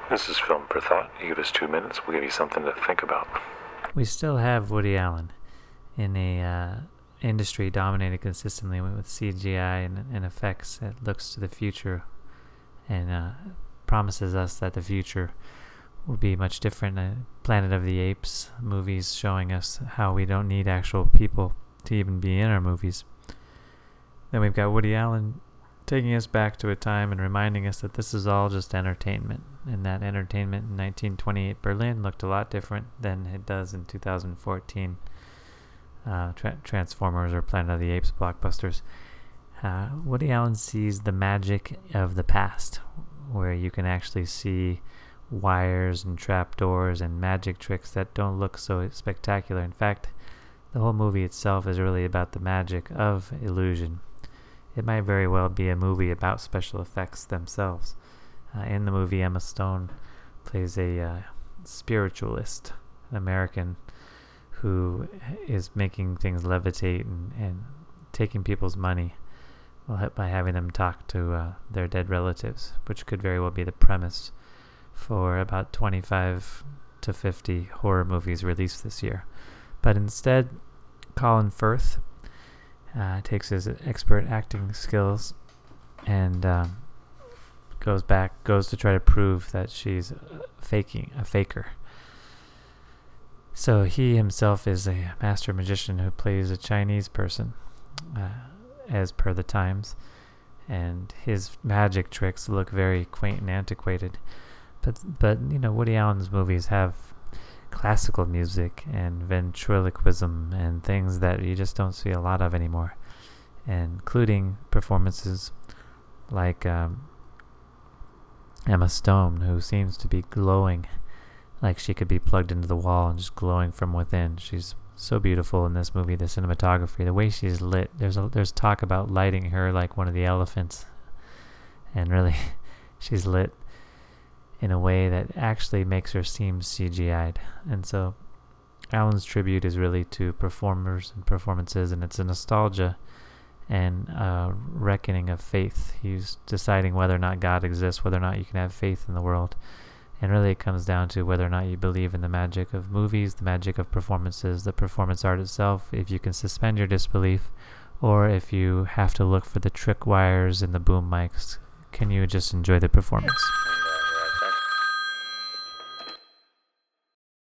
This is Film for Thought. You give us 2 minutes, we'll give you something to think about. We still have Woody Allen in a industry dominated consistently with CGI and effects that looks to the future and promises us that the future will be much different. Planet of the Apes movies showing us how we don't need actual people to even be in our movies. Then we've got Woody Allen taking us back to a time and reminding us that this is all just entertainment, and that entertainment in 1928 Berlin looked a lot different than it does in 2014 Transformers or Planet of the Apes blockbusters. Woody Allen sees the magic of the past, where you can actually see wires and trapdoors and magic tricks that don't look so spectacular. In fact, the whole movie itself is really about the magic of illusion. It might very well be a movie about special effects themselves. In the movie, Emma Stone plays a spiritualist, an American who is making things levitate and taking people's money by having them talk to their dead relatives, which could very well be the premise for about 25 to 50 horror movies released this year. But instead, Colin Firth takes his expert acting skills and goes to try to prove that she's a faker. So he himself is a master magician who plays a Chinese person, as per the times, and his magic tricks look very quaint and antiquated. But Woody Allen's movies have classical music and ventriloquism and things that you just don't see a lot of anymore, including performances like Emma Stone, who seems to be glowing like she could be plugged into the wall and just glowing from within. She's so beautiful in this movie. The cinematography, the way she's lit, there's talk about lighting her like one of the elephants, and really she's lit in a way that actually makes her seem CGI'd. And so Allen's tribute is really to performers and performances, and it's a nostalgia and a reckoning of faith. He's deciding whether or not God exists, whether or not you can have faith in the world. And really it comes down to whether or not you believe in the magic of movies, the magic of performances, the performance art itself, if you can suspend your disbelief, or if you have to look for the trick wires and the boom mics, can you just enjoy the performance?